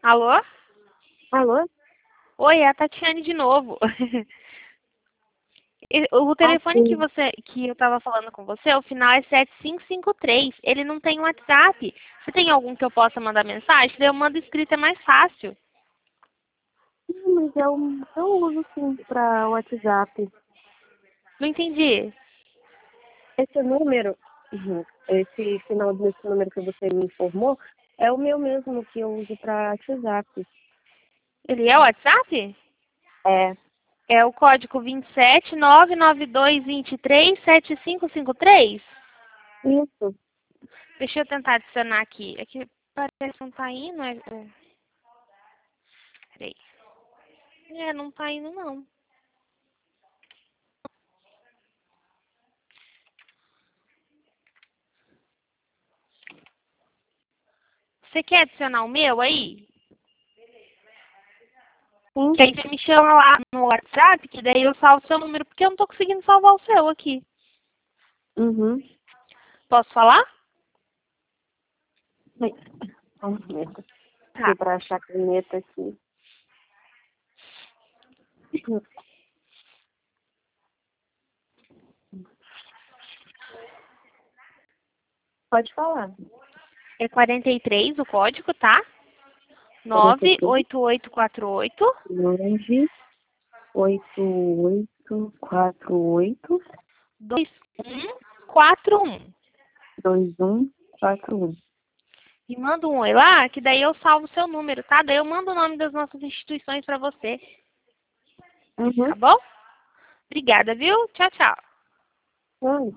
Alô? Alô? Oi, é a Tatiane de novo. O telefone Sim. que eu estava falando com você, o final é 7553. Ele não tem WhatsApp. Você tem algum que eu possa mandar mensagem? Daí eu mando escrito, é mais fácil. Sim, mas eu uso sim para WhatsApp. Não entendi. Esse número, esse final desse número que você me informou, é o meu mesmo que eu uso para WhatsApp. Ele é o WhatsApp? É, É o código 27992237553? isso. Deixa eu tentar adicionar aqui. É que parece que não tá indo. Peraí. Não tá indo não. Você quer adicionar o meu aí? Sim. Que aí você me chama lá no WhatsApp, que daí eu salvo o seu número, porque eu não tô conseguindo salvar o seu aqui. Uhum. Posso falar? Vamos ver. Tá. Para achar a caneta aqui. Pode falar. É 43 o código, tá? 43, 98848 9, 8848 2141. 2141. E manda um oi lá, que daí eu salvo o seu número, tá? Daí eu mando o nome das nossas instituições pra você, Uhum. tá bom? Obrigada, viu? Tchau, tchau. Oi.